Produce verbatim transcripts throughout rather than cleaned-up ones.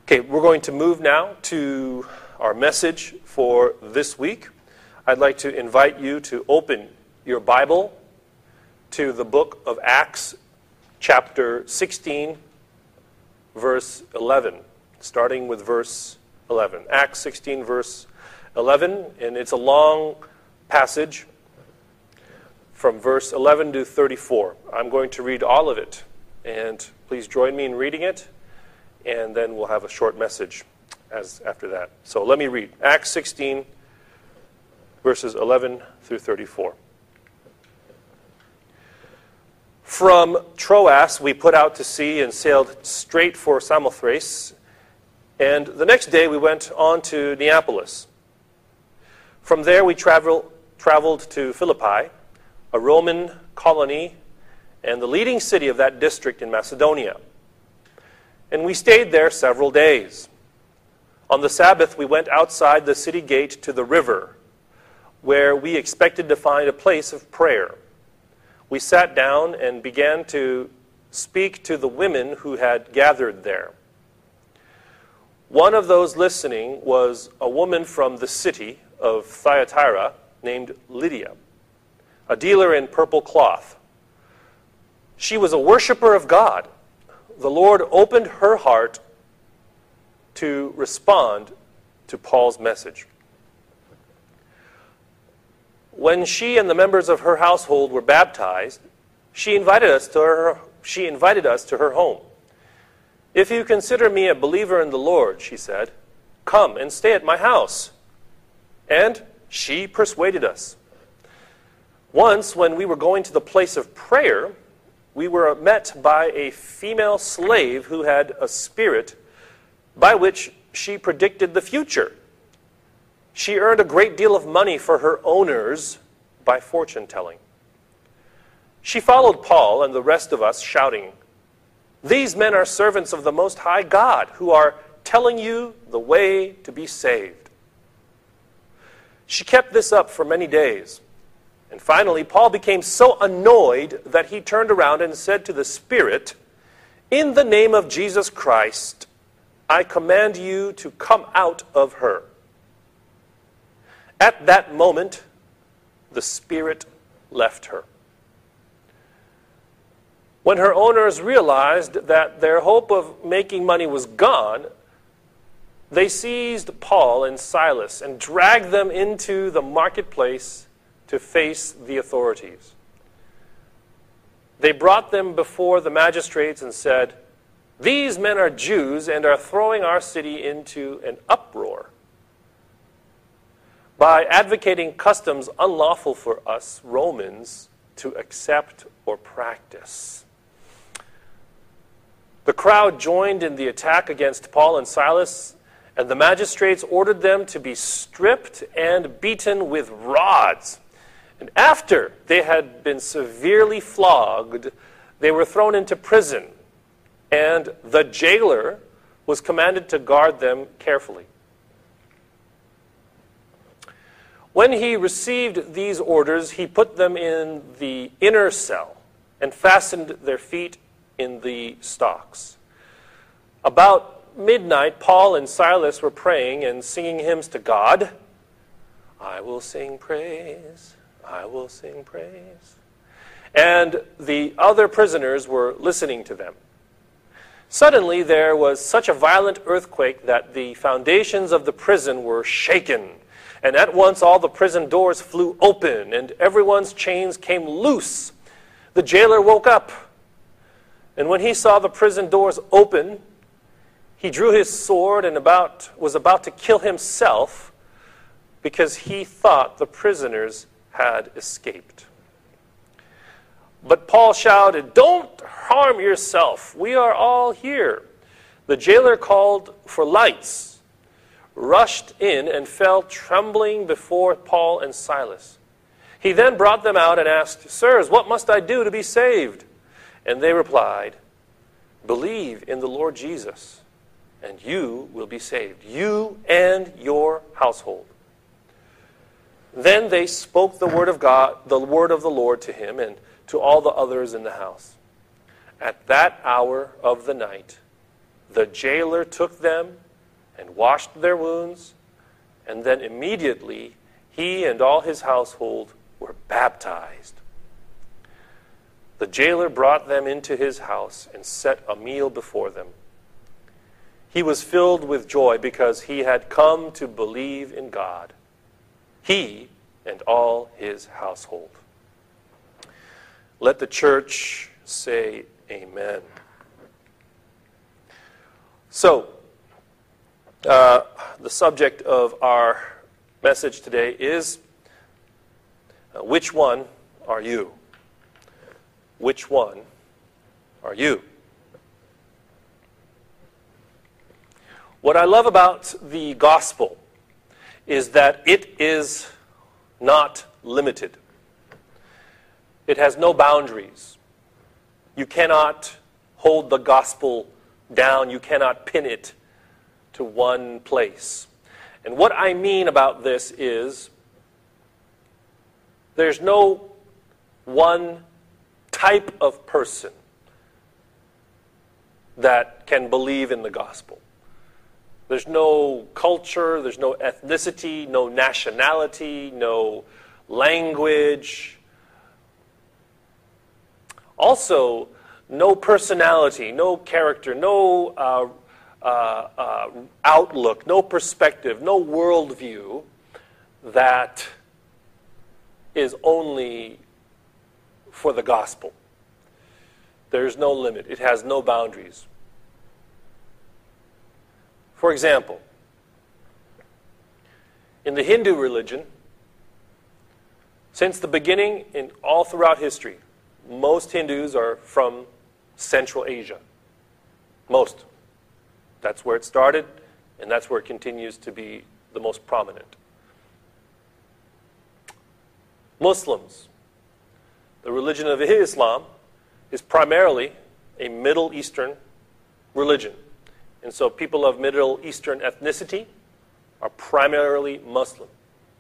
Okay, we're going to move now to our message for this week. I'd like to invite you to open your Bible to the book of Acts, chapter sixteen, verse eleven, starting with verse eleven. Acts sixteen, verse eleven, and it's a long passage from verse eleven to thirty-four. I'm going to read all of it, and please join me in reading it, and then we'll have a short message as after that. So let me read. Acts sixteen, verses eleven through thirty-four. From Troas we put out to sea and sailed straight for Samothrace, and the next day we went on to Neapolis. From there we travel, traveled to Philippi, a Roman colony and the leading city of that district in Macedonia. And we stayed there several days. On the Sabbath we went outside the city gate to the river, where we expected to find a place of prayer. We sat down and began to speak to the women who had gathered there. One of those listening was a woman from the city of Thyatira named Lydia, a dealer in purple cloth. She was a worshiper of God. The Lord opened her heart to respond to Paul's message. When she and the members of her household were baptized, she invited us to her, she invited us to her home. "If you consider me a believer in the Lord," she said, "come and stay at my house." And she persuaded us. Once, when we were going to the place of prayer, we were met by a female slave who had a spirit by which she predicted the future. She earned a great deal of money for her owners by fortune-telling. She followed Paul and the rest of us, shouting, "These men are servants of the Most High God, who are telling you the way to be saved." She kept this up for many days. And finally, Paul became so annoyed that he turned around and said to the Spirit, "In the name of Jesus Christ, I command you to come out of her." At that moment, the Spirit left her. When her owners realized that their hope of making money was gone, they seized Paul and Silas and dragged them into the marketplace to face the authorities. They brought them before the magistrates and said, "These men are Jews and are throwing our city into an uproar by advocating customs unlawful for us Romans to accept or practice." The crowd joined in the attack against Paul and Silas, and the magistrates ordered them to be stripped and beaten with rods. And after they had been severely flogged, they were thrown into prison, and the jailer was commanded to guard them carefully. When he received these orders, he put them in the inner cell and fastened their feet in the stocks. About midnight, Paul and Silas were praying and singing hymns to God. "I will sing praise, I will sing praise." And the other prisoners were listening to them. Suddenly there was such a violent earthquake that the foundations of the prison were shaken. And at once all the prison doors flew open, and everyone's chains came loose. The jailer woke up, and when he saw the prison doors open, he drew his sword and about was about to kill himself because he thought the prisoners had escaped. But Paul shouted, "Don't harm yourself. We are all here." The jailer called for lights, rushed in, and fell trembling before Paul and Silas. He then brought them out and asked, "Sirs, what must I do to be saved?" And they replied, "Believe in the Lord Jesus, and you will be saved, you and your household." Then they spoke the word of God, the word of the Lord to him and to all the others in the house. At that hour of the night, The jailer took them and washed their wounds, and then immediately he and all his household were baptized. The jailer brought them into his house and set a meal before them. He was filled with joy because he had come to believe in God, he and all his household. Let the church say amen. So, uh, the subject of our message today is, uh, which one are you? Which one are you? What I love about the gospel is that it is not limited. It has no boundaries. You cannot hold the gospel down. You cannot pin it to one place. And what I mean about this is there's no one type of person that can believe in the gospel. There's no culture, there's no ethnicity, no nationality, no language. Also, no personality, no character, no uh, uh, uh, outlook, no perspective, no worldview that is only for the gospel. There's no limit. It has no boundaries. For example, in the Hindu religion, since the beginning and all throughout history, most Hindus are from Central Asia. Most. That's where it started, and that's where it continues to be the most prominent. Muslims, the religion of Islam, is primarily a Middle Eastern religion. And so people of Middle Eastern ethnicity are primarily Muslim.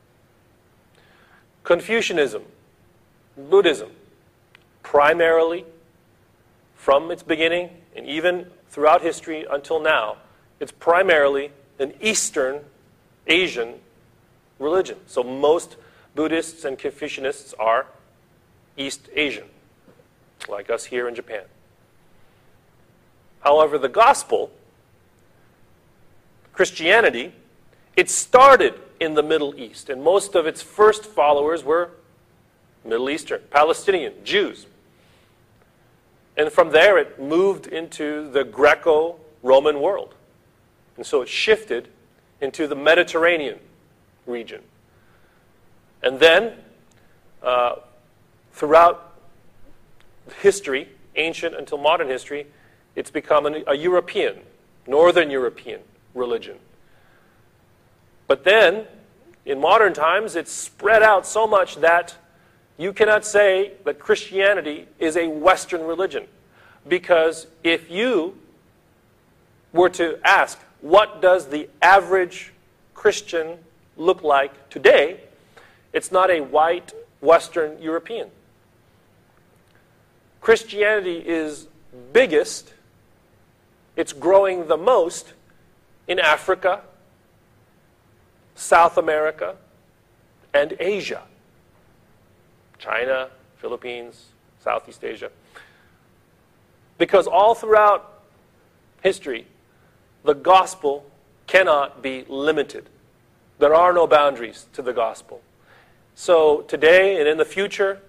Confucianism, Buddhism, primarily from its beginning and even throughout history until now, it's primarily an Eastern Asian religion. So most Buddhists and Confucianists are East Asian, like us here in Japan. However, the gospel, Christianity, it started in the Middle East, and most of its first followers were Middle Eastern, Palestinian, Jews. And from there it moved into the Greco-Roman world. And so it shifted into the Mediterranean region. And then, uh, throughout history, ancient until modern history, it's become an, a European, Northern European religion. But then, in modern times, it's spread out so much that you cannot say that Christianity is a Western religion. Because if you were to ask, what does the average Christian look like today? It's not a white Western European. Christianity is biggest, it's growing the most in Africa, South America, and Asia. China, Philippines, Southeast Asia. Because all throughout history, the gospel cannot be limited. There are no boundaries to the gospel. So today and in the future,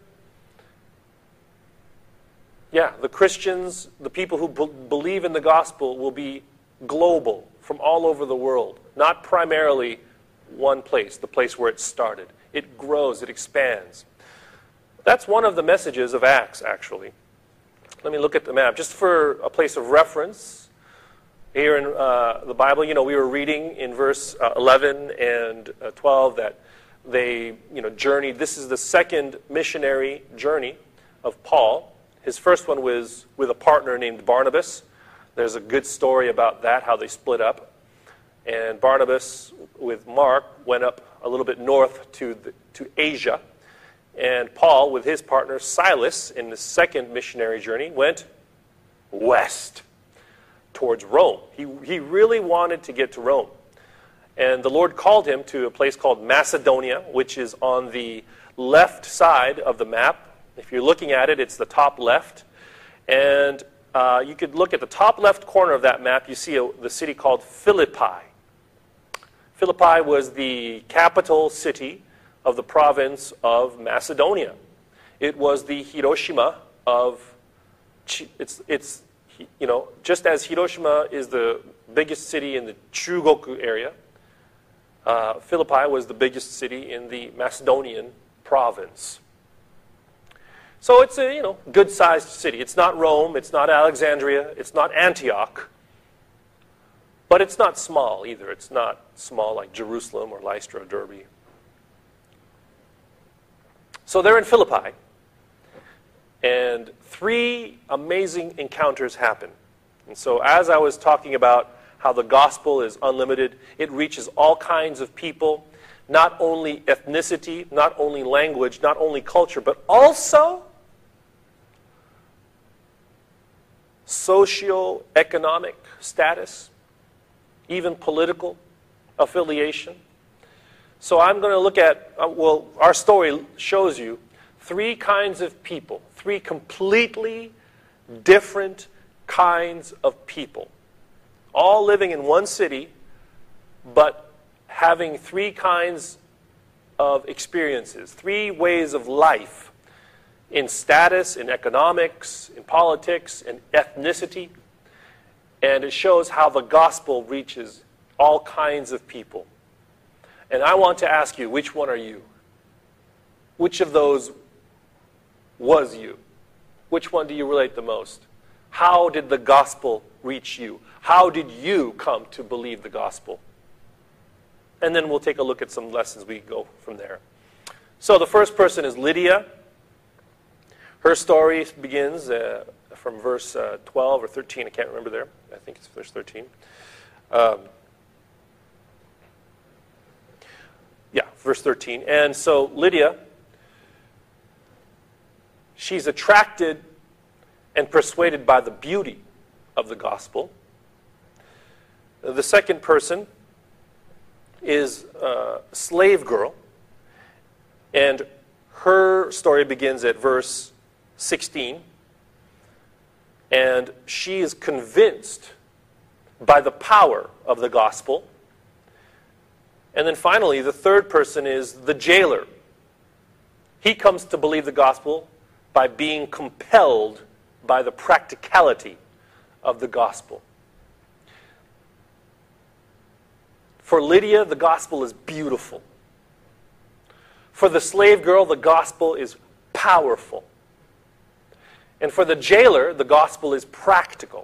yeah, the Christians, the people who be- believe in the gospel will be global from all over the world, not primarily one place, the place where it started. It grows, it expands. That's one of the messages of Acts, actually. Let me look at the map. Just for a place of reference, here in uh, the Bible, you know, we were reading in verse uh, eleven and uh, twelve that they, you know, journeyed. This is the second missionary journey of Paul. His first one was with a partner named Barnabas. There's a good story about that, how they split up. And Barnabas, with Mark, went up a little bit north to the, to Asia. And Paul, with his partner Silas, in the second missionary journey, went west towards Rome. He, he really wanted to get to Rome. And the Lord called him to a place called Macedonia, which is on the left side of the map. If you're looking at it, it's the top left. And uh, you could look at the top left corner of that map. You see a, the city called Philippi. Philippi was the capital city of the province of Macedonia. It was the Hiroshima of, it's, it's, you know, just as Hiroshima is the biggest city in the Chugoku area, uh, Philippi was the biggest city in the Macedonian province. So it's a, you know, good-sized city. It's not Rome, it's not Alexandria, it's not Antioch, but it's not small either. It's not small like Jerusalem or Lystra or Derbe. So they're in Philippi, and three amazing encounters happen. And so as I was talking about how the gospel is unlimited, it reaches all kinds of people, not only ethnicity, not only language, not only culture, but also socio-economic status, even political affiliation. So I'm going to look at, uh, well, our story shows you three kinds of people, three completely different kinds of people, all living in one city, but having three kinds of experiences, three ways of life in status, in economics, in politics, in ethnicity. And it shows how the gospel reaches all kinds of people. And I want to ask you, which one are you? Which of those was you? Which one do you relate the most? How did the gospel reach you? How did you come to believe the gospel? And then we'll take a look at some lessons. We go from there. So the first person is Lydia. Her story begins uh, from verse uh, twelve or thirteen. I can't remember there. I think it's verse thirteen. Um, yeah, verse thirteen. And so Lydia, she's attracted and persuaded by the beauty of the gospel. The second person is a slave girl, and her story begins at verse sixteen, and she is convinced by the power of the gospel. And then finally, the third person is the jailer. He comes to believe the gospel by being compelled by the practicality of the gospel. For Lydia, the gospel is beautiful. For the slave girl, the gospel is powerful. And for the jailer, the gospel is practical.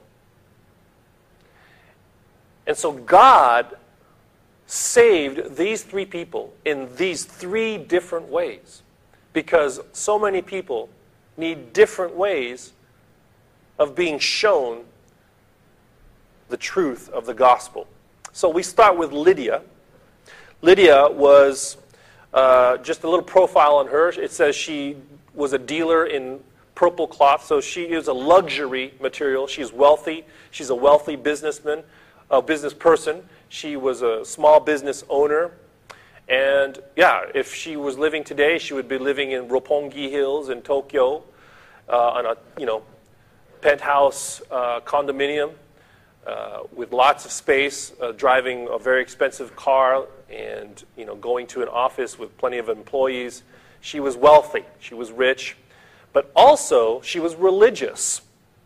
And so God saved these three people in these three different ways, because so many people need different ways of being shown the truth of the gospel. So we start with Lydia. Lydia was, uh, just a little profile on her. It says she was a dealer in purple cloth, so she is a luxury material. She's wealthy. She's a wealthy businessman, a business person. She was a small business owner. And yeah, if she was living today, she would be living in Roppongi Hills in Tokyo uh, on a, you know, penthouse uh, condominium uh, with lots of space, uh, driving a very expensive car, and you know, going to an office with plenty of employees. She was wealthy. She was rich. But also, she was religious.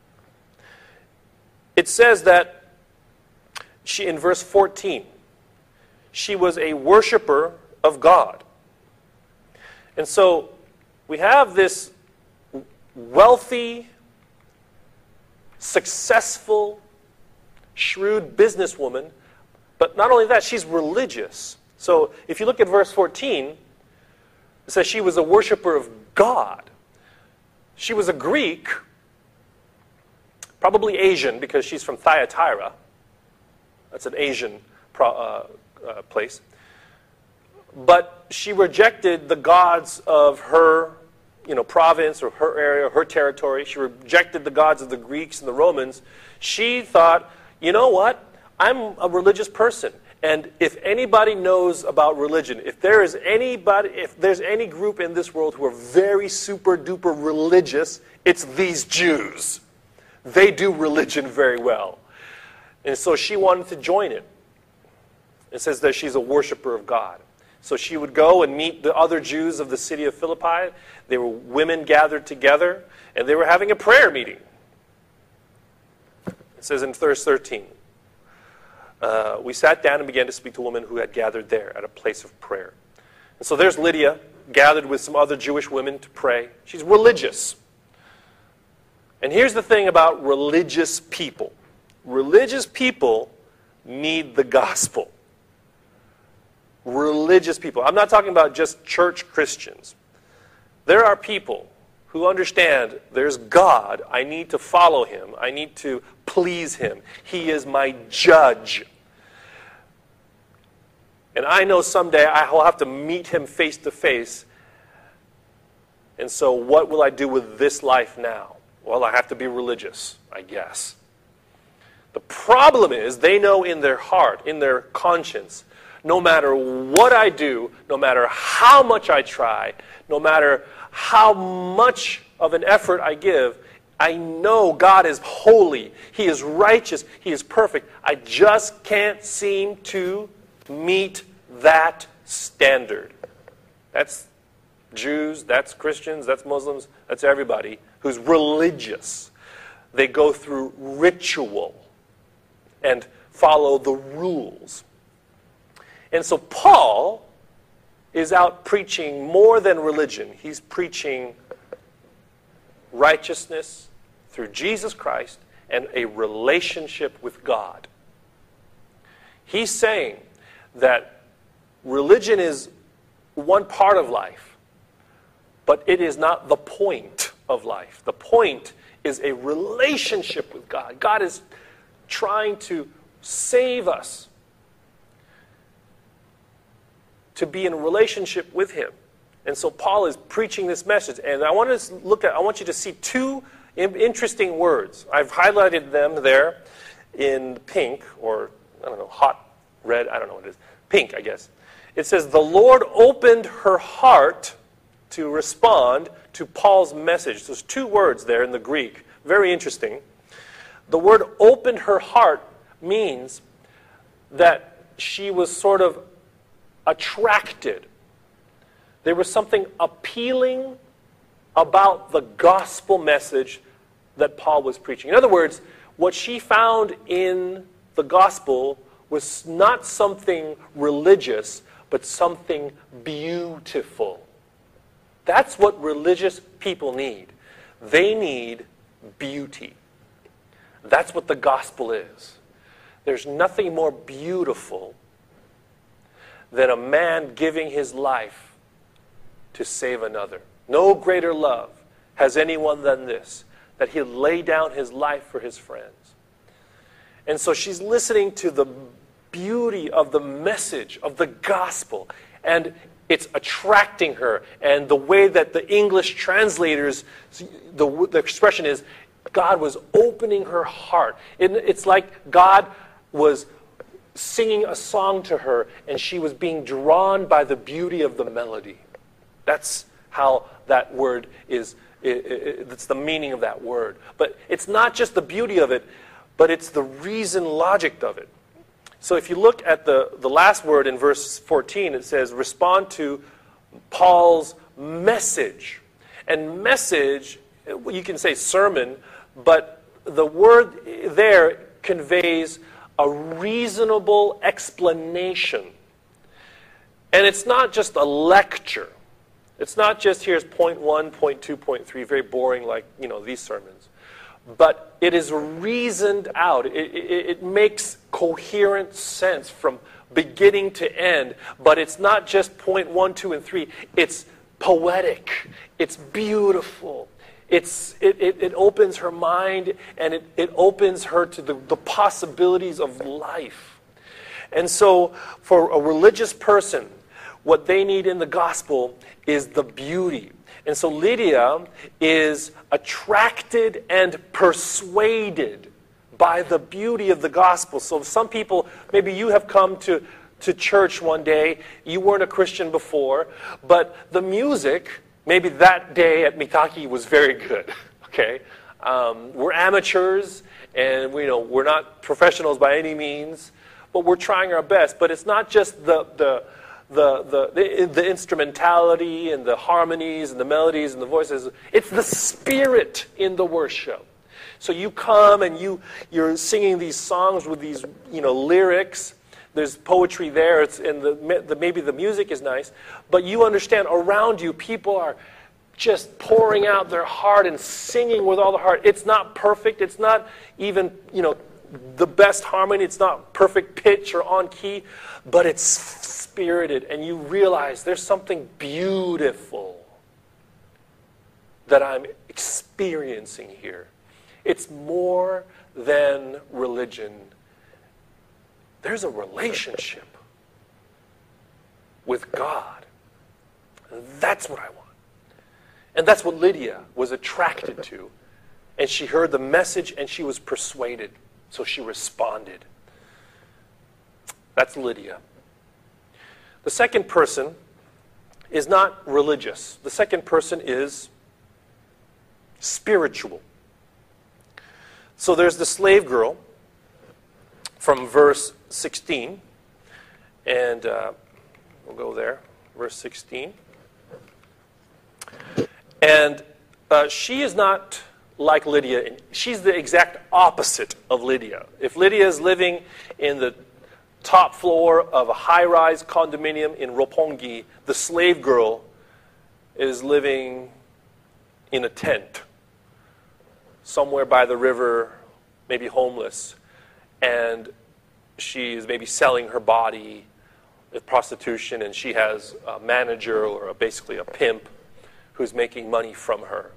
It says that she, in verse fourteen, she was a worshiper of God. And so we have this wealthy, successful, shrewd businesswoman, but not only that, she's religious. So if you look at verse fourteen, it says she was a worshiper of God. She was a Greek, probably Asian, because she's from Thyatira. That's an Asian pro, uh, uh, place. But she rejected the gods of her, you know, province or her area, her territory. She rejected the gods of the Greeks and the Romans. She thought, you know what? I'm a religious person. And if anybody knows about religion, if there is anybody, if there's any group in this world who are very super duper religious, it's these Jews. They do religion very well. And so she wanted to join it. It says that she's a worshiper of God. So she would go and meet the other Jews of the city of Philippi. They were women gathered together, and they were having a prayer meeting. It says in verse thirteen, uh, we sat down and began to speak to women who had gathered there at a place of prayer. And so there's Lydia, gathered with some other Jewish women to pray. She's religious. And here's the thing about religious people. Religious people need the gospel. Religious people. I'm not talking about just church Christians. There are people who understand there's God. I need to follow him. I need to please him. He is my judge. And I know someday I will have to meet him face to face. And so what will I do with this life now? Well, I have to be religious, I guess. The problem is they know in their heart, in their conscience, no matter what I do, no matter how much I try, no matter how much of an effort I give, I know God is holy. He is righteous. He is perfect. I just can't seem to meet that standard. That's Jews, that's Christians, that's Muslims, that's everybody who's religious. They go through ritual and follow the rules. And so Paul is out preaching more than religion. He's preaching righteousness through Jesus Christ and a relationship with God. He's saying that religion is one part of life, but it is not the point of life. The point is a relationship with God. God is trying to save us, to be in a relationship with him. And so Paul is preaching this message. And I want to look at I want you to see two interesting words. I've highlighted them there in pink, or I don't know, hot red, I don't know what it is. Pink, I guess. It says, the Lord opened her heart to respond to Paul's message. There's two words there in the Greek. Very interesting. The word opened her heart means that she was sort of attracted. There was something appealing about the gospel message that Paul was preaching. In other words, what she found in the gospel was not something religious, but something beautiful. That's what religious people need. They need beauty. That's what the gospel is. There's nothing more beautiful than a man giving his life to save another. No greater love has anyone than this, that he'll lay down his life for his friends. And so she's listening to the beauty of the message of the gospel, and it's attracting her. And the way that the English translators, the, the expression is, God was opening her heart. It, it's like God was singing a song to her, and she was being drawn by the beauty of the melody. That's how that word is, it, it, that's the meaning of that word. But it's not just the beauty of it, but it's the reason logic of it. So if you look at the, the last word in verse fourteen, it says, respond to Paul's message. And message, you can say sermon, but the word there conveys a reasonable explanation. And it's not just a lecture. It's not just here's point one, point two, point three, very boring like, you know, these sermons. But it is reasoned out. It, it, it makes coherent sense from beginning to end. But it's not just point one, two, and three. It's poetic. It's beautiful. It's, it, it, it opens her mind, and it, it opens her to the, the possibilities of life. And so for a religious person, what they need in the gospel is the beauty. And so Lydia is attracted and persuaded by the beauty of the gospel. So some people, maybe you have come to, to church one day, you weren't a Christian before, but the music, maybe that day at Mitaki was very good, okay? Um, we're amateurs, and we, you know, we're not professionals by any means, but we're trying our best. But it's not just the, the, the, the, the, the instrumentality and the harmonies and the melodies and the voices. It's the spirit in the worship. So you come and you, you're singing these songs with these, you know, lyrics. There's poetry there, it's, and the, the, maybe the music is nice. But you understand around you, people are just pouring out their heart and singing with all the heart. It's not perfect. It's not even, you know, the best harmony. It's not perfect pitch or on key. But it's spirited. And you realize there's something beautiful that I'm experiencing here. It's more than religion. There's a relationship with God. And that's what I want. And that's what Lydia was attracted to. And she heard the message and she was persuaded. So she responded. That's Lydia. The second person is not religious. The second person is spiritual. So there's the slave girl from verse sixteen. And uh, we'll go there. Verse sixteen. And uh, she is not like Lydia. She's the exact opposite of Lydia. If Lydia is living in the top floor of a high-rise condominium in Roppongi, the slave girl is living in a tent somewhere by the river, maybe homeless, and she is maybe selling her body with prostitution, and she has a manager or a, basically a pimp who's making money from her.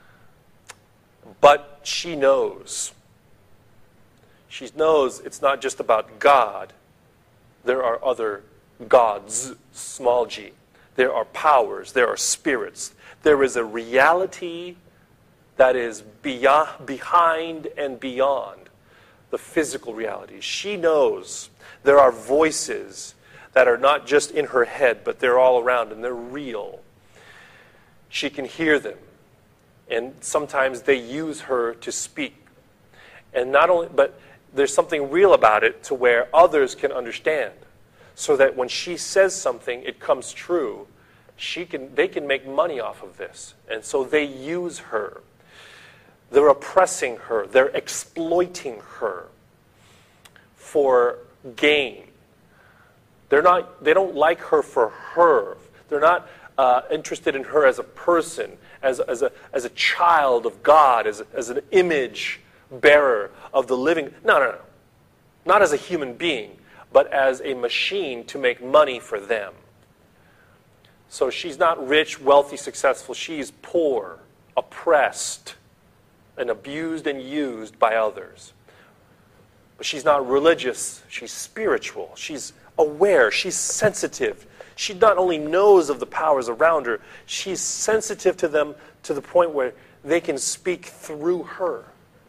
But she knows. She knows it's not just about God. There are other gods, small g. There are powers. There are spirits. There is a reality that is beyond, behind and beyond the physical reality. She knows there are voices that are not just in her head, but they're all around and they're real. She can hear them. And sometimes they use her to speak. And not only, but there's something real about it to where others can understand. So that when she says something, it comes true. She can, they can make money off of this. And so they use her. They're oppressing her. They're exploiting her for gain. They're not, they don't like her for her. They're not uh, interested in her as a person, as, as, a, as a child of God, as, as an image bearer of the living. No, no, no. Not as a human being, but as a machine to make money for them. So she's not rich, wealthy, successful. She's poor, oppressed, and abused and used by others. But she's not religious. She's spiritual. She's aware. She's sensitive. She not only knows of the powers around her, she's sensitive to them to the point where they can speak through her.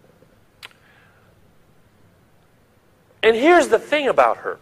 And here's the thing about her.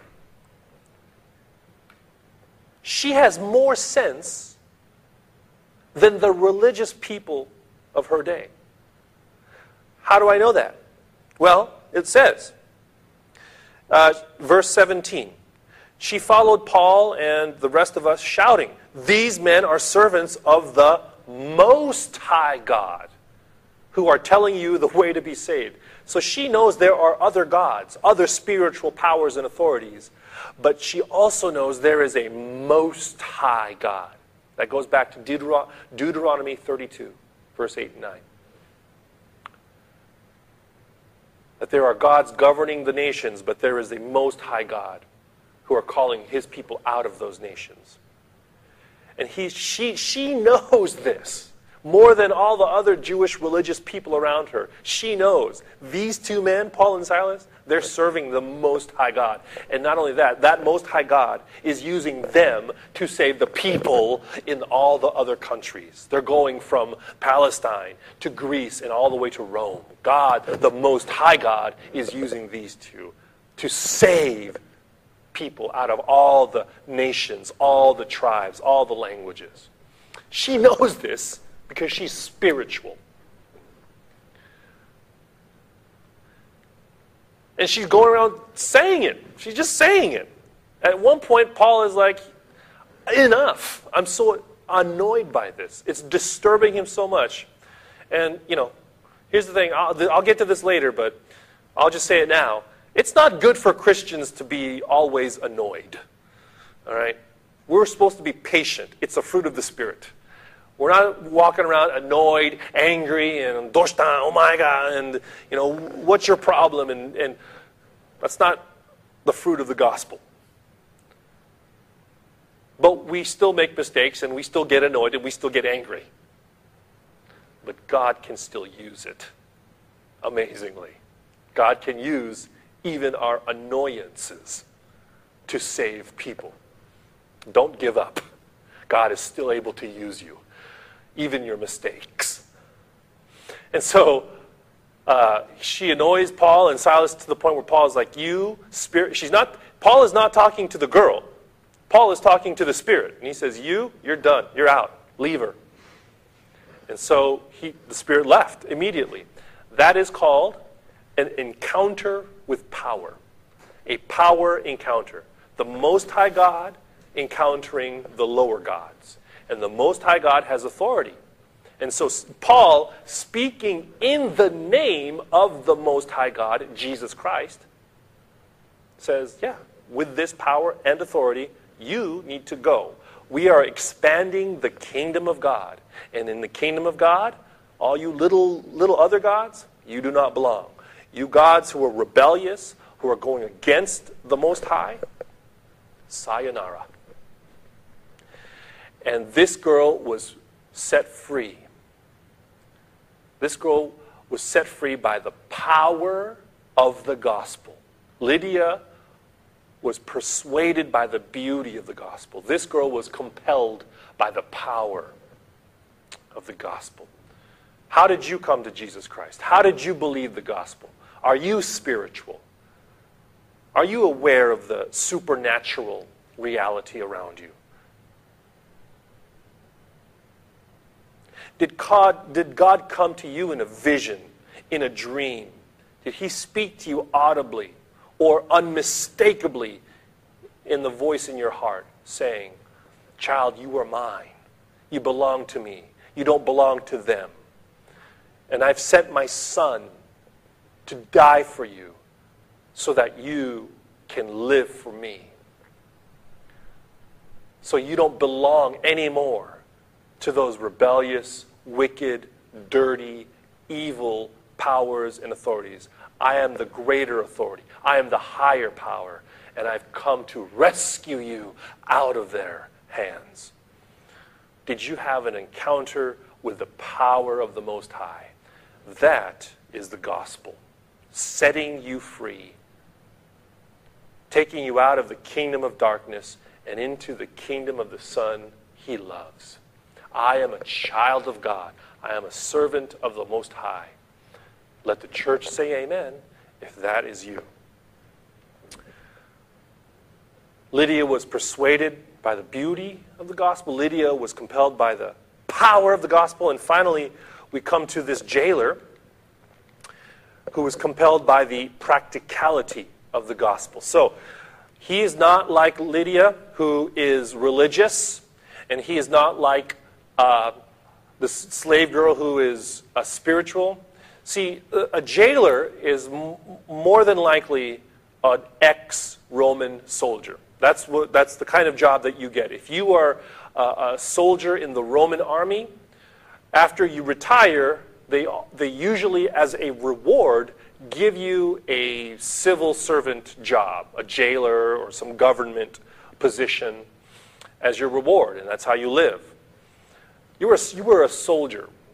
She has more sense than the religious people of her day. How do I know that? Well, it says, uh, verse seventeen, she followed Paul and the rest of us shouting, "These men are servants of the Most High God who are telling you the way to be saved." So she knows there are other gods, other spiritual powers and authorities, but she also knows there is a Most High God. That goes back to Deuteron- Deuteronomy thirty-two, verse eight and nine. That there are gods governing the nations, but there is a Most High God who are calling his people out of those nations. And he, she, she knows this more than all the other Jewish religious people around her. She knows these two men, Paul and Silas, they're serving the Most High God. And not only that, that Most High God is using them to save the people in all the other countries. They're going from Palestine to Greece and all the way to Rome. God, the Most High God, is using these two to save people out of all the nations, all the tribes, all the languages. She knows this because she's spiritual. And she's going around saying it. She's just saying it. At one point, Paul is like, enough. I'm so annoyed by this. It's disturbing him so much. And, you know, here's the thing. I'll, I'll get to this later, but I'll just say it now. It's not good for Christians to be always annoyed. All right? We're supposed to be patient. It's a fruit of the Spirit. We're not walking around annoyed, angry, and doshtan, oh my God, and, you know, what's your problem? And, and that's not the fruit of the gospel. But we still make mistakes, and we still get annoyed, and we still get angry. But God can still use it amazingly. God can use even our annoyances to save people. Don't give up. God is still able to use you, even your mistakes. And so uh, she annoys Paul and Silas to the point where Paul is like, you, spirit. She's not, Paul is not talking to the girl. Paul is talking to the Spirit. And he says, you, you're done. You're out. Leave her. And so he, the Spirit left immediately. That is called an encounter with power. A power encounter. The Most High God encountering the lower gods. And the Most High God has authority. And so Paul, speaking in the name of the Most High God, Jesus Christ, says, yeah, with this power and authority, you need to go. We are expanding the kingdom of God. And in the kingdom of God, all you little, little other gods, you do not belong. You gods who are rebellious, who are going against the Most High, sayonara. And this girl was set free. This girl was set free by the power of the gospel. Lydia was persuaded by the beauty of the gospel. This girl was compelled by the power of the gospel. How did you come to Jesus Christ? How did you believe the gospel? Are you spiritual? Are you aware of the supernatural reality around you? Did God, did God come to you in a vision, in a dream? Did he speak to you audibly or unmistakably in the voice in your heart saying, child, you are mine. You belong to me. You don't belong to them. And I've sent my son to die for you so that you can live for me. So you don't belong anymore to those rebellious, wicked, dirty, evil powers and authorities. I am the greater authority. I am the higher power, and I've come to rescue you out of their hands. Did you have an encounter with the power of the Most High? That is the gospel, setting you free, taking you out of the kingdom of darkness and into the kingdom of the Son he loves. I am a child of God. I am a servant of the Most High. Let the church say amen if that is you. Lydia was persuaded by the beauty of the gospel. Lydia was compelled by the power of the gospel. And finally, we come to this jailer who was compelled by the practicality of the gospel. So, he is not like Lydia, who is religious, and he is not like uh, the slave girl who is uh, spiritual. See, a jailer is m- more than likely an ex-Roman soldier. That's what, that's the kind of job that you get. If you are a, a soldier in the Roman army, after you retire, they, they usually, as a reward, give you a civil servant job, a jailer or some government position as your reward, and that's how you live. You were, you were a soldier.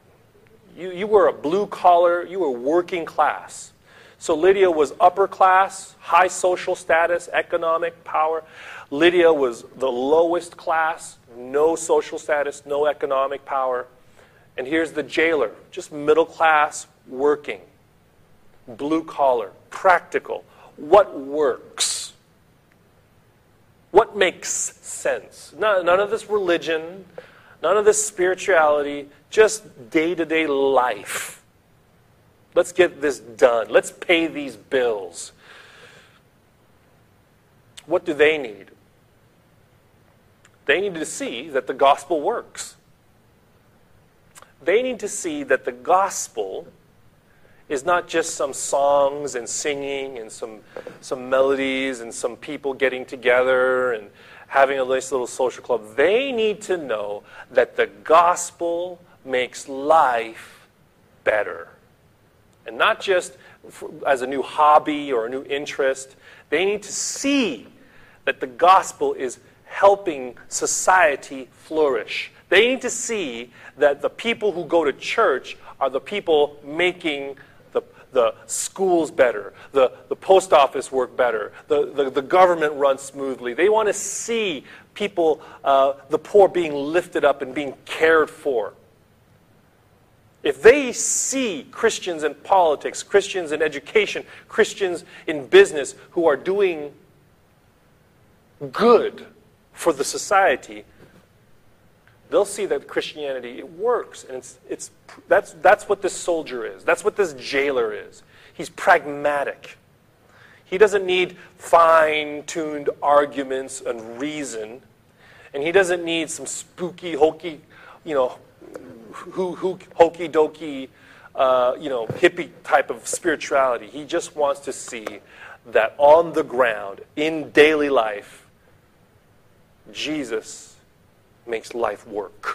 You, you were a blue collar, you were working class. So Lydia was upper class, high social status, economic power. Lydia was the lowest class, no social status, no economic power. And here's the jailer, just middle class, working, blue collar, practical. What works? What makes sense? None, none of this religion, none of this spirituality, just day-to-day life. Let's get this done. Let's pay these bills. What do they need? They need to see that the gospel works. They need to see that the gospel is not just some songs and singing and some, some melodies and some people getting together and having a nice little social club. They need to know that the gospel makes life better. And not just for, as a new hobby or a new interest. They need to see that the gospel is helping society flourish. They need to see that the people who go to church are the people making the, the schools better, the, the post office work better, the, the, the government run smoothly. They want to see people, uh, the poor being lifted up and being cared for. If they see Christians in politics, Christians in education, Christians in business who are doing good for the society, they'll see that Christianity, it works. And it's, it's, that's, that's what this soldier is. That's what this jailer is. He's pragmatic. He doesn't need fine-tuned arguments and reason. And he doesn't need some spooky, hokey, you know, Who, who, hokey dokey, uh, you know, hippie type of spirituality. He just wants to see that on the ground, in daily life, Jesus makes life work.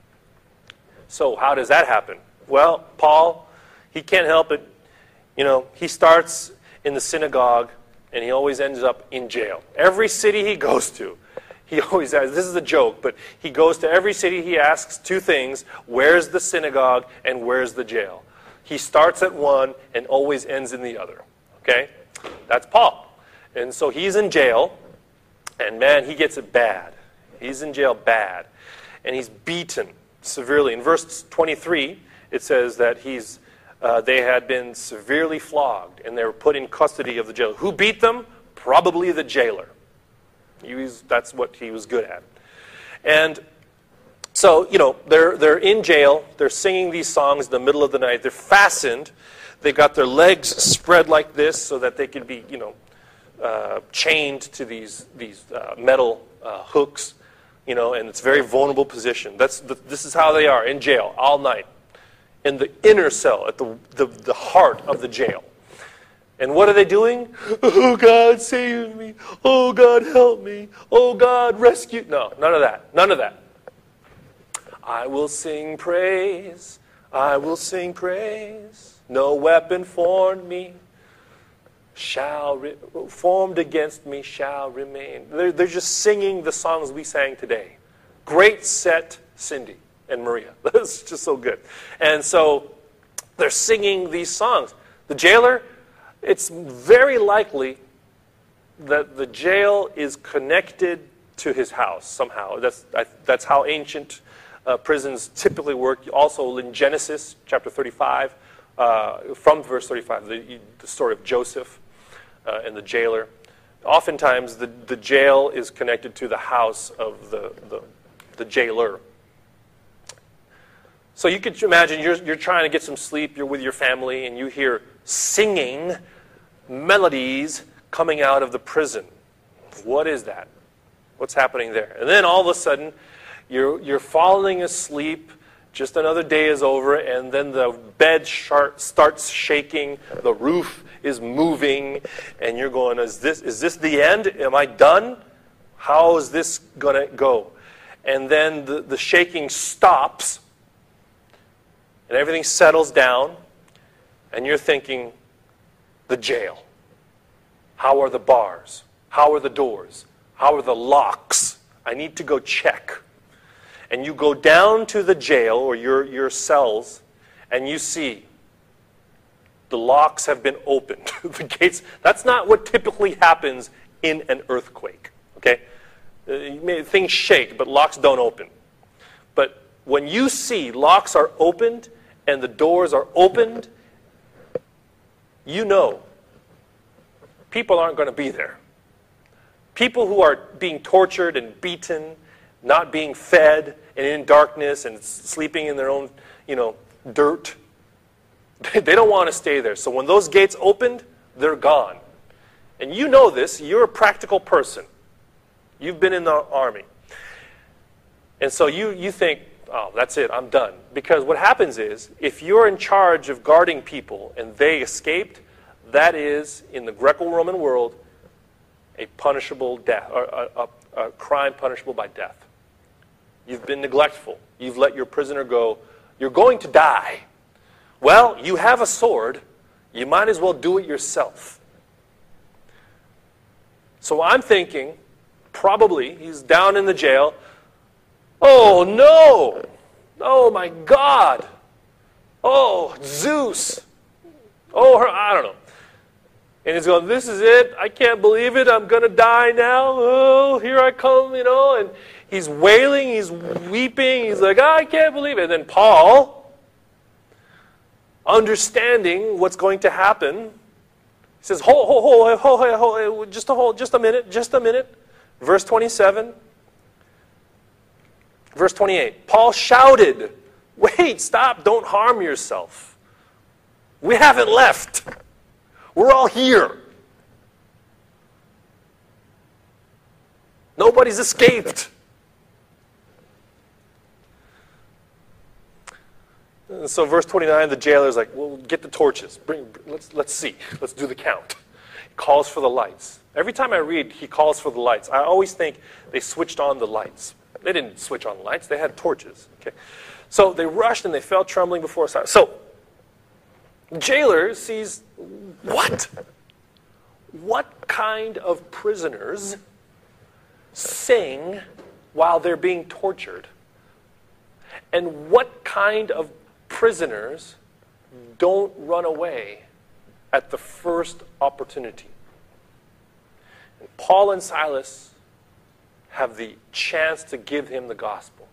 So how does that happen? Well, Paul, he can't help it. You know, he starts in the synagogue, and he always ends up in jail. Every city he goes to, he always asks, this is a joke, but he goes to every city, he asks two things: where's the synagogue and where's the jail? He starts at one and always ends in the other. Okay? That's Paul. And so he's in jail, and man, he gets it bad. He's in jail bad. And he's beaten severely. In verse twenty-three, it says that he's uh, they had been severely flogged, and they were put in custody of the jailer. Who beat them? Probably the jailer. He was, that's what he was good at. And so, you know, they're, they're in jail. They're singing these songs in the middle of the night. They're fastened. They've got their legs spread like this so that they can be, you know, uh, chained to these, these uh, metal uh, hooks, you know, and it's a very vulnerable position. That's the, this is how they are in jail all night, in the inner cell, at the, the, the heart of the jail. And what are they doing? Oh, God, save me. Oh, God, help me. Oh, God, rescue. No, none of that. None of that. I will sing praise. I will sing praise. No weapon formed me shall re- formed against me shall remain. They're, they're just singing the songs we sang today. Great set, Cindy and Maria. That's just so good. And so they're singing these songs. The jailer, it's very likely that the jail is connected to his house somehow. That's, that's how ancient uh, prisons typically work. Also in Genesis chapter thirty-five, uh, from verse thirty-five, the, the story of Joseph uh, and the jailer. Oftentimes the, the jail is connected to the house of the, the, the jailer. So you could imagine you're, you're trying to get some sleep, you're with your family, and you hear singing melodies coming out of the prison. What is that? What's happening there? And then all of a sudden, you're, you're falling asleep, just another day is over, and then the bed shart, starts shaking, the roof is moving, and you're going, is this, is this the end? Am I done? How is this going to go? And then the, the shaking stops, and everything settles down, and you're thinking, the jail. How are the bars? How are the doors? How are the locks? I need to go check. And you go down to the jail or your, your cells, and you see the locks have been opened, the gates, that's not what typically happens in an earthquake, okay? Uh, you may, things shake, but locks don't open. But when you see locks are opened and the doors are opened, you know people aren't going to be there. People who are being tortured and beaten, not being fed, and in darkness and sleeping in their own, you know, dirt, they don't want to stay there. So when those gates opened, they're gone. And you know this. You're a practical person. You've been in the army. And so you, you think, oh, that's it, I'm done. Because what happens is, if you're in charge of guarding people and they escaped, that is, in the Greco-Roman world, a punishable death, or a, a, a crime punishable by death. You've been neglectful. You've let your prisoner go. You're going to die. Well, you have a sword. You might as well do it yourself. So I'm thinking, probably, he's down in the jail. Oh, no! Oh, my God! Oh, Zeus! Oh, her, I don't know. And he's going, this is it. I can't believe it. I'm going to die now. Oh, here I come, you know. And he's wailing. He's weeping. He's like, oh, I can't believe it. And then Paul, understanding what's going to happen, he says, hold, hold, hold, hold, hold, hold, just a hold, just a minute, just a minute. Verse twenty-seven. Verse twenty-eight. Paul shouted, wait, stop, don't harm yourself. We haven't left. We're all here. Nobody's escaped. And so verse twenty-nine, the jailer's like, well, get the torches. Bring, let's, let's see. Let's do the count. He calls for the lights. Every time I read, he calls for the lights, I always think they switched on the lights. They didn't switch on lights. They had torches. Okay, so they rushed and they fell trembling before Cyrus. So the jailer sees, what? What kind of prisoners sing while they're being tortured? And what kind of prisoners don't run away at the first opportunity? And Paul and Silas have the chance to give him the gospel.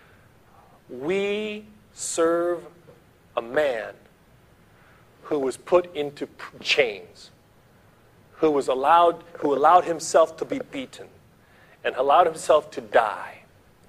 We serve a man who was put into chains, who was allowed, who allowed himself to be beaten, and allowed himself to die.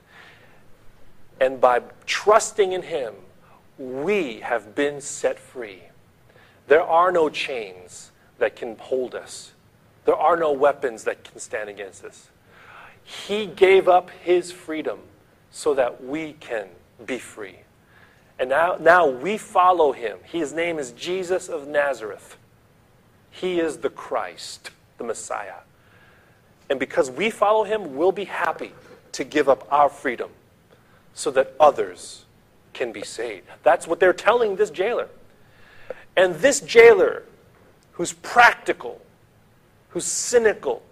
And by trusting in him, we have been set free. There are no chains that can hold us. There are no weapons that can stand against us. He gave up his freedom so that we can be free. And now, now we follow him. His name is Jesus of Nazareth. He is the Christ, the Messiah. And because we follow him, we'll be happy to give up our freedom so that others can be saved. That's what they're telling this jailer. And this jailer, who's practical, who's cynical,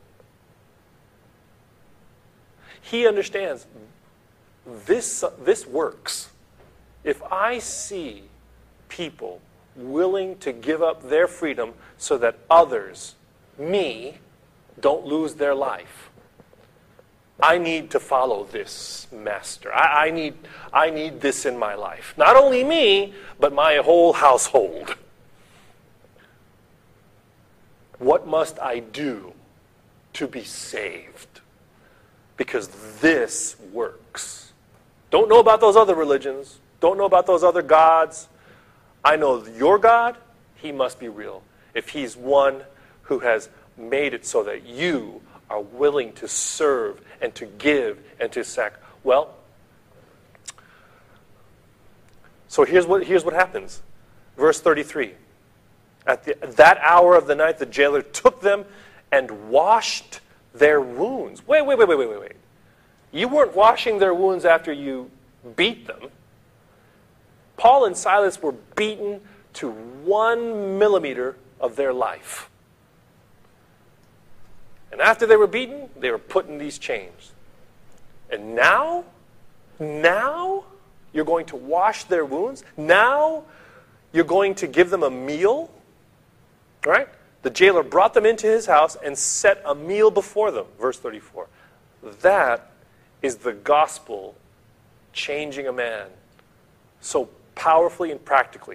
he understands this, this works. If I see people willing to give up their freedom so that others, me, don't lose their life, I need to follow this master. I, I, need, I need this in my life. Not only me, but my whole household. What must I do to be saved? Because this works. Don't know about those other religions. Don't know about those other gods. I know your God, he must be real. If he's one who has made it so that you are willing to serve and to give and to sacrifice. Well, so here's what, here's what happens. Verse thirty-three. At the, that hour of the night, the jailer took them and washed their wounds. Wait, wait, wait, wait, wait, wait, wait. You weren't washing their wounds after you beat them. Paul and Silas were beaten to one millimeter of their life. And after they were beaten, they were put in these chains. And now, now, You're going to wash their wounds. Now you're going to give them a meal. Right? The jailer brought them into his house and set a meal before them. Verse thirty-four. That is the gospel changing a man so powerfully and practically.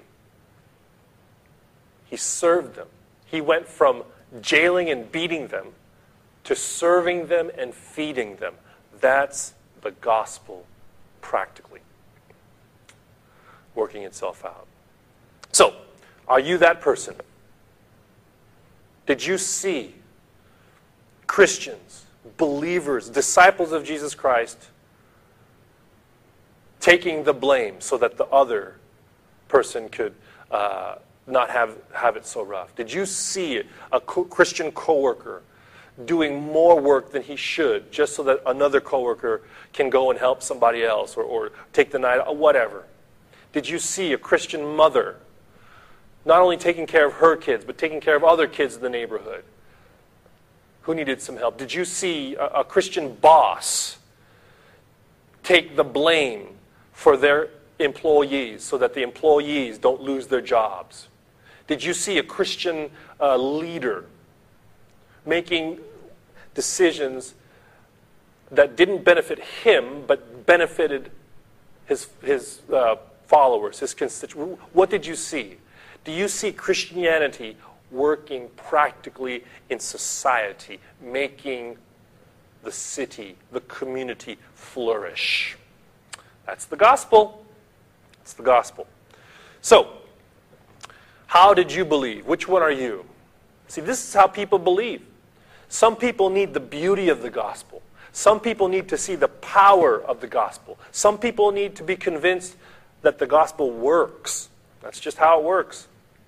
He served them. He went from jailing and beating them to serving them and feeding them. That's the gospel practically working itself out. So, are you that person? Did you see Christians, believers, disciples of Jesus Christ taking the blame so that the other person could uh, not have, have it so rough? Did you see a co- Christian coworker doing more work than he should just so that another coworker can go and help somebody else or, or take the night or whatever? Did you see a Christian mother not only taking care of her kids, but taking care of other kids in the neighborhood who needed some help? Did you see a, a Christian boss take the blame for their employees so that the employees don't lose their jobs? Did you see a Christian uh, leader making decisions that didn't benefit him but benefited his, his uh, followers, his constituents? What did you see? Do you see Christianity working practically in society, making the city, the community flourish? That's the gospel. That's the gospel. So, how did you believe? Which one are you? See, this is how people believe. Some people need the beauty of the gospel. Some people need to see the power of the gospel. Some people need to be convinced that the gospel works. That's just how it works.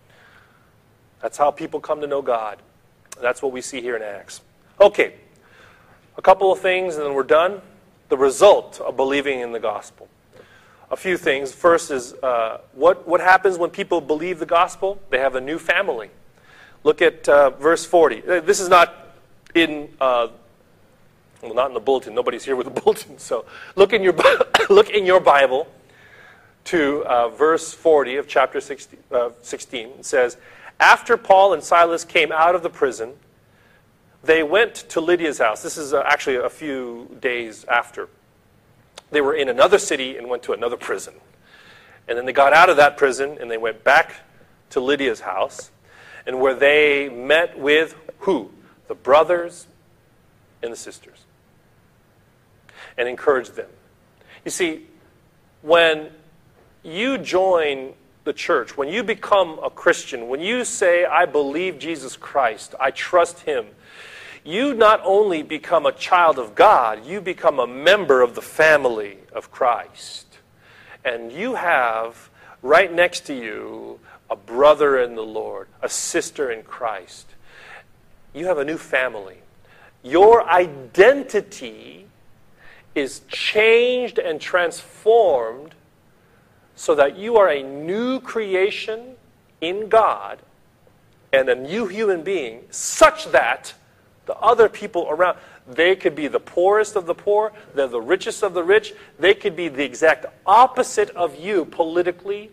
That's how people come to know God. That's what we see here in Acts. Okay, a couple of things and then we're done. The result of believing in the gospel. A few things. First is, uh, what, what happens when people believe the gospel? They have a new family. Look at uh, verse forty. This is not in, uh, well, not in the bulletin. Nobody's here with a bulletin. So look in your, look in your Bible to uh, verse forty of chapter sixteen. Uh, sixteen. It says, after Paul and Silas came out of the prison, they went to Lydia's house. This is uh, actually a few days after. They were in another city and went to another prison. And then they got out of that prison and they went back to Lydia's house, and where they met with who? The brothers and the sisters. And encouraged them. You see, when you join the church, when you become a Christian, when you say, I believe Jesus Christ, I trust Him, you not only become a child of God, you become a member of the family of Christ. And you have right next to you a brother in the Lord, a sister in Christ. You have a new family. Your identity is changed and transformed so that you are a new creation in God and a new human being, such that the other people around, they could be the poorest of the poor, they're the richest of the rich, they could be the exact opposite of you politically.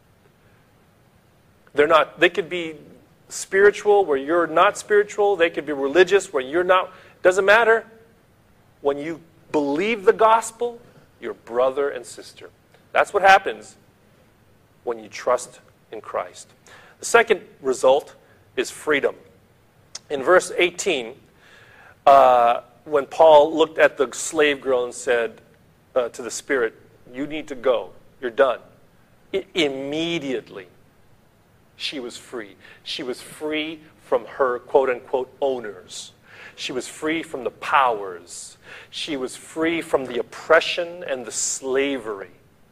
They're not, they could be spiritual where you're not spiritual, they could be religious where you're not. Doesn't matter. When you believe the gospel, you're brother and sister. That's what happens when you trust in Christ. The second result is freedom. In verse eighteen, uh, when Paul looked at the slave girl and said uh, to the Spirit, you need to go, you're done. I- immediately, she was free. She was free from her quote-unquote owners. She was free from the powers. She was free from the oppression and the slavery.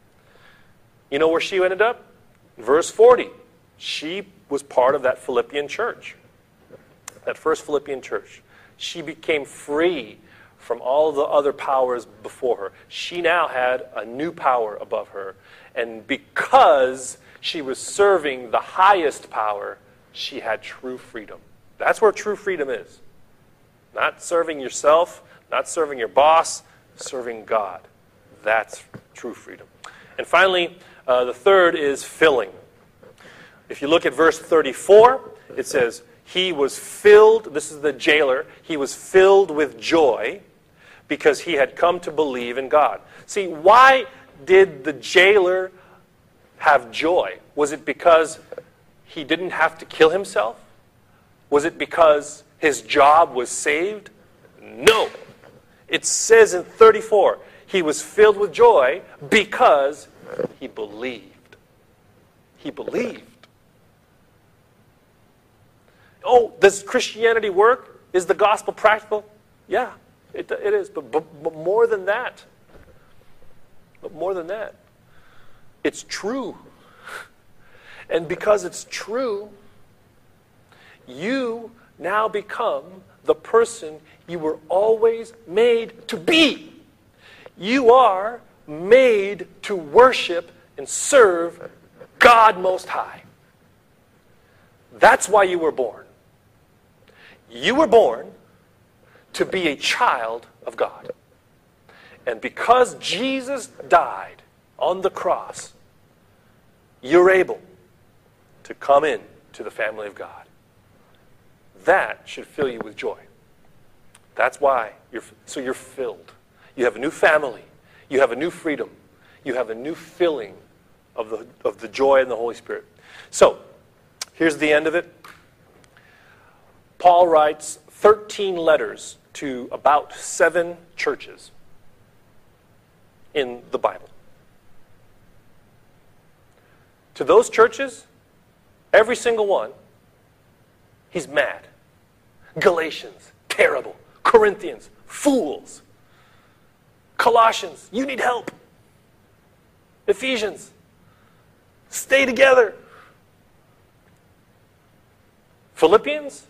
You know where she ended up? Verse forty. She was part of that Philippian church. That first Philippian church. She became free from all the other powers before her. She now had a new power above her. And because she was serving the highest power, she had true freedom. That's where true freedom is. Not serving yourself, not serving your boss, serving God. That's true freedom. And finally, uh, the third is filling. If you look at verse thirty-four, it says, he was filled, this is the jailer, he was filled with joy because he had come to believe in God. See, why did the jailer have joy? Was it because he didn't have to kill himself? Was it because his job was saved? No. It says in thirty-four, he was filled with joy because he believed. He believed. Oh, does Christianity work? Is the gospel practical? Yeah, it, it is. But, but, but more than that, but more than that, it's true. And because it's true, you now become the person you were always made to be. You are made to worship and serve God Most High. That's why you were born. You were born to be a child of God. And because Jesus died on the cross, you're able to come in to the family of God. That should fill you with joy. That's why you're, so you're filled. You have a new family. You have a new freedom. You have a new filling of the, of the joy and the Holy Spirit. So, here's the end of it. Paul writes thirteen letters to about seven churches in the Bible. To those churches, every single one, he's mad. Galatians, terrible. Corinthians, fools. Colossians, you need help. Ephesians, stay together. Philippians,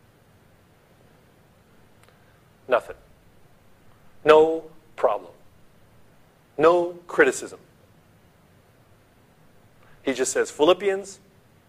nothing. No problem. No criticism. He just says, Philippians,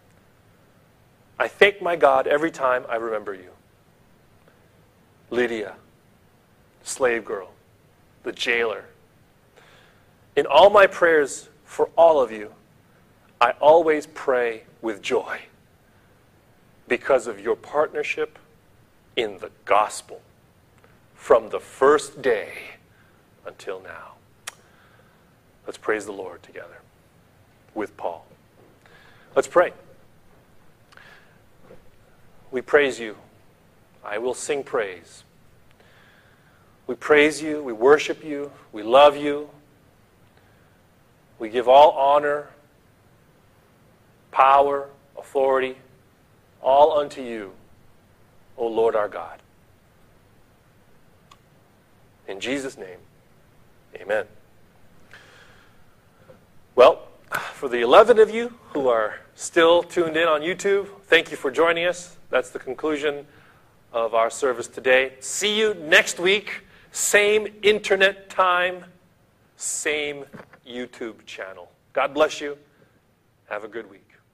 I thank my God every time I remember you. Lydia, slave girl, the jailer. In all my prayers for all of you, I always pray with joy because of your partnership in the gospel from the first day until now. Let's praise the Lord together with Paul. Let's pray. We praise you. I will sing praise. We praise you. We worship you. We love you. We give all honor, power, authority, all unto you, O Lord our God. In Jesus' name, amen. Well, for the eleven of you who are still tuned in on YouTube, thank you for joining us. That's the conclusion of our service today. See you next week. Same internet time, same YouTube channel. God bless you. Have a good week.